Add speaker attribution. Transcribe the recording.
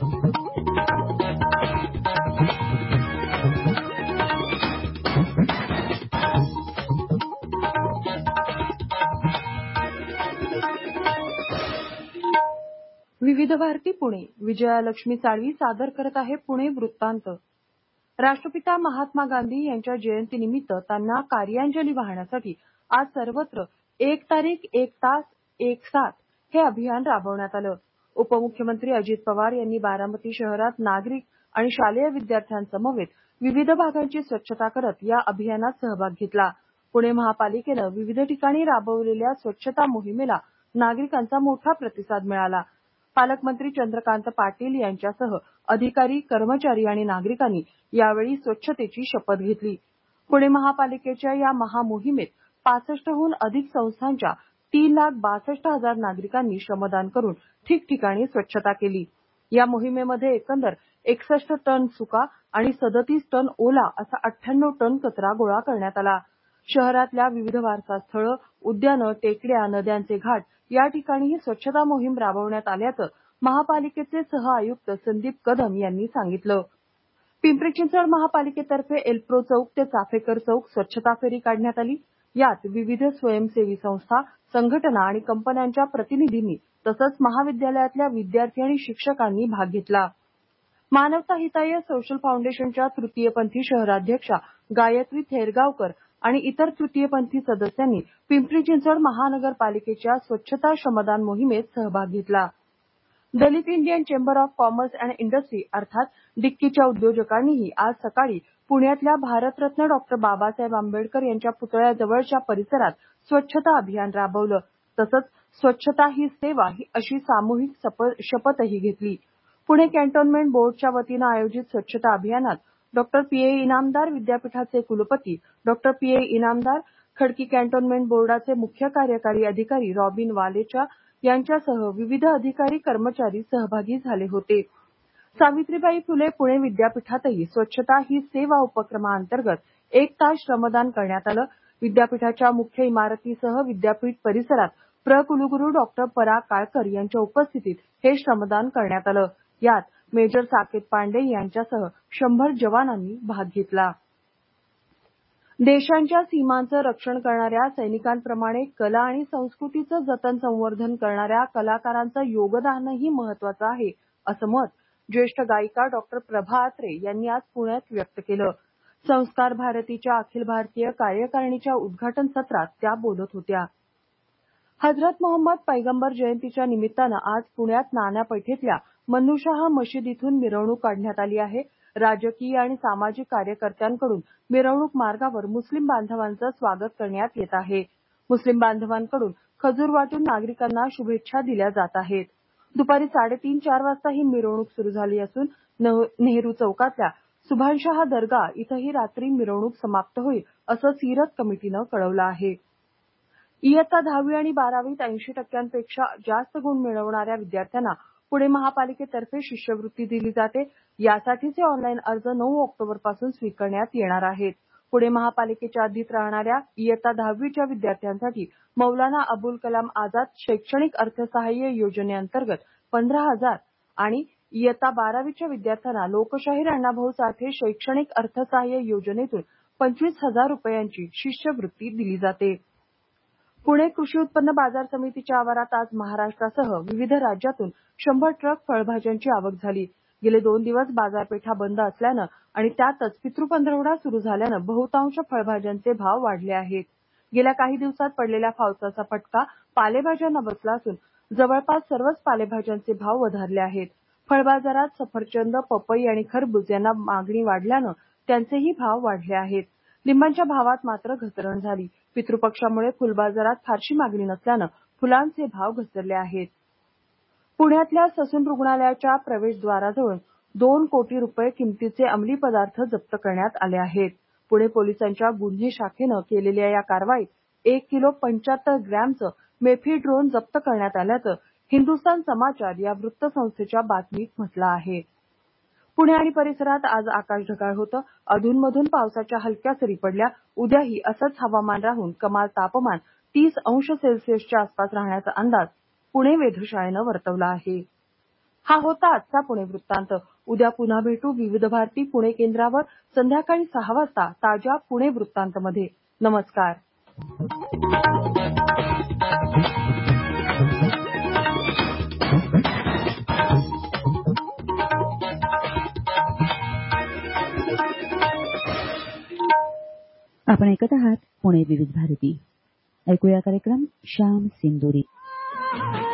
Speaker 1: विविध भारती पुणे विजयालक्ष्मी साळवी सादर करत आहे पुणे वृत्तांत. राष्ट्रपिता महात्मा गांधी यांच्या जयंतीनिमित्त त्यांना कार्यांजली वाहण्यासाठी आज सर्वत्र एक तारीख एक तास एक साथ हे अभियान राबवण्यात आलं. उपमुख्यमंत्री अजित पवार यांनी बारामती शहरात नागरिक आणि शालेय विद्यार्थ्यांसमवेत विविध भागांची स्वच्छता करत या अभियानात सहभाग घेतला. पुणे महापालिकेनं विविध ठिकाणी राबवलेल्या स्वच्छता मोहिमेला नागरिकांचा मोठा प्रतिसाद मिळाला. पालकमंत्री चंद्रकांत पाटील यांच्यासह अधिकारी, कर्मचारी आणि नागरिकांनी यावेळी स्वच्छतेची शपथ घेतली. पुणे महापालिकेच्या या महामोहिमेत 65हून अधिक संस्थांच्या 3,62,000 नागरिकांनी श्रमदान करून ठिकठिकाणी स्वच्छता केली. या मोहिमेमध्ये एकंदर 61 टन सुका आणि 37 टन ओला असा 98 टन कचरा गोळा करण्यात आला. शहरातल्या विविध वारसा स्थळं, उद्यानं, टेकड्या, नद्यांचे घाट या ठिकाणीही स्वच्छता मोहीम राबवण्यात आल्याचं महापालिकेचे सहआयुक्त संदीप कदम यांनी सांगितलं. पिंपरी चिंचवड महापालिकेतर्फे एल्प्रो चौक ते चाफेकर चौक स्वच्छता फेरी काढण्यात आली. यात विविध स्वयंसेवी संस्था, संघटना आणि कंपन्यांच्या प्रतिनिधींनी तसंच महाविद्यालयातल्या विद्यार्थी आणि शिक्षकांनी भाग घेतला. मानवता हिताय सोशल फाउंडेशनच्या तृतीयपंथी शहराध्यक्षा गायत्री थेरगावकर आणि इतर तृतीयपंथी सदस्यांनी पिंपरी चिंचवड महानगरपालिकेच्या स्वच्छता श्रमदान मोहिमेत सहभाग घेतला. दलित Indian chamber of commerce and industry अर्थात डिक्कीच्या उद्योजकांनीही आज सकाळी पुण्यातल्या भारतरत्न डॉक्टर बाबासाहेब आंबेडकर यांच्या पुतळ्याजवळच्या परिसरात स्वच्छता अभियान राबवलं. तसंच स्वच्छता ही सेवा ही अशी सामूहिक शपथही घेतली. पुणे कॅन्टोन्मेंट बोर्डच्या वतीनं आयोजित स्वच्छता अभियानात डॉक्टर पी.ए. इनामदार विद्यापीठाचे कुलपती doctor P A. Inamdar, Khadki cantonment बोर्डाचे मुख्य कार्यकारी अधिकारी रॉबिन वालेचा यांच्यासह विविध अधिकारी कर्मचारी सहभागी झाले होते. सावित्रीबाई फुले पुणे विद्यापीठातही स्वच्छता ही सेवा उपक्रमाअंतर्गत एक तास श्रमदान करण्यात आलं. विद्यापीठाच्या मुख्य इमारतीसह विद्यापीठ परिसरात प्र कुलगुरू डॉक्टर पराग काळकर यांच्या उपस्थितीत हे श्रमदान करण्यात आलं. यात मेजर साकेत पांडे यांच्यासह 100 जवानांनी भाग घेतला. देशांच्या सीमांचं रक्षण करणाऱ्या सैनिकांप्रमाणे कला आणि संस्कृतीचं जतन संवर्धन करणाऱ्या कलाकारांचं योगदानही महत्वाचं आहे असं मत ज्येष्ठ गायिका डॉक्टर प्रभा अत्रे यांनी आज पुण्यात व्यक्त केलं. संस्कार भारतीच्या अखिल भारतीय कार्यकारिणीच्या उद्घाटन सत्रात त्या बोलत होत्या. हजरत मोहम्मद पैगंबर जयंतीच्या निमित्तानं आज पुण्यात नाना पेठेतल्या मन्नुशाह मशीद इथून मिरवणूक काढण्यात आली आहे. राजकीय आणि सामाजिक कार्यकर्त्यांकडून मिरवणूक मार्गावर मुस्लिम बांधवांचं स्वागत करण्यात येत आहे. मुस्लिम बांधवांकडून खजूर वाटून नागरिकांना शुभेच्छा दिल्या जात आहेत. दुपारी 3:30-4 वाजता ही मिरवणूक सुरू झाली असून नेहरू चौकातल्या सुभानशाह दर्गा इथंही रात्री मिरवणूक समाप्त होईल असं सीरत कमिटीनं कळवलं आहे. इयत्ता 10वी आणि 12वीत 80% जास्त गुण मिळवणाऱ्या विद्यार्थ्यांना पुणे महापालिकेतर्फे शिष्यवृत्ती दिली जाते. यासाठीचे ऑनलाईन अर्ज 9 ऑक्टोबरपासून स्वीकारण्यात येणार आहेत. पुणे महापालिकेच्या हद्दीत राहणाऱ्या इयत्ता 10वीच्या विद्यार्थ्यांसाठी मौलाना अबुल कलाम आझाद शैक्षणिक अर्थसहाय्य योजनेअंतर्गत 15,000 आणि इयत्ता 12वीच्या विद्यार्थ्यांना लोकशाहीर अण्णाभाऊ साठे शैक्षणिक अर्थसहाय्य योजनेतून 25,000 रुपयांची शिष्यवृत्ती दिली जाते. पुणे कृषी उत्पन्न बाजार समितीच्या आवारात आज महाराष्ट्रासह विविध राज्यातून 100 ट्रक फळभाज्यांची आवक झाली. गेले 2 दिवस बाजारपेठा बंद असल्यानं आणि त्यातच पितृपंधरवडा सुरू झाल्यानं बहुतांश फळभाज्यांचे भाव वाढले आहेत. गेल्या काही दिवसात पडलेल्या पावसाचा फटका पालेभाज्यांना बसला असून जवळपास सर्वच पालेभाज्यांचे भाव वधारले आहेत. फळबाजारात सफरचंद, पपई आणि खरबूज यांना मागणी वाढल्यानं त्यांचेही भाव वाढले आहेत. लिंबांच्या भावात मात्र घसरण झाली. पितृपक्षामुळे फुलबाजारात फारशी मागणी नसल्यानं फुलांचे भाव घसरले आहेत. पुण्यातल्या ससून रुग्णालयाच्या प्रवेशद्वाराजवळ 2 कोटी रुपये किमतीचे अंमली पदार्थ जप्त करण्यात आले आहेत. पुणे पोलिसांच्या गुन्हे शाखेनं केलेल्या या कारवाईत 1 किलो 75 ग्रॅमचं मेफिड्रोन जप्त करण्यात आल्याचं हिंदुस्तान समाचार या वृत्तसंस्थेच्या बातमीत म्हटलं आहे. पुणे आणि परिसरात आज आकाश ढगाळ होतं. अधूनमधून पावसाच्या हलक्या सरी पडल्या. उद्याही असंच हवामान राहून कमाल तापमान 30 अंश सेल्सिअसच्या आसपास राहण्याचा अंदाज पुणे वेधशाळेनं वर्तवला आहे. हा होता आजचा पुणे वृत्तांत. उद्या पुन्हा भेटू विविध भारती पुणे केंद्रावर संध्याकाळी 6 वाजता ताज्या पुणे वृत्तांतमध्ये. नमस्कार.
Speaker 2: आपण ऐकत आहात पुणे विविध भारती. ऐकूया कार्यक्रम श्याम सिंदुरी.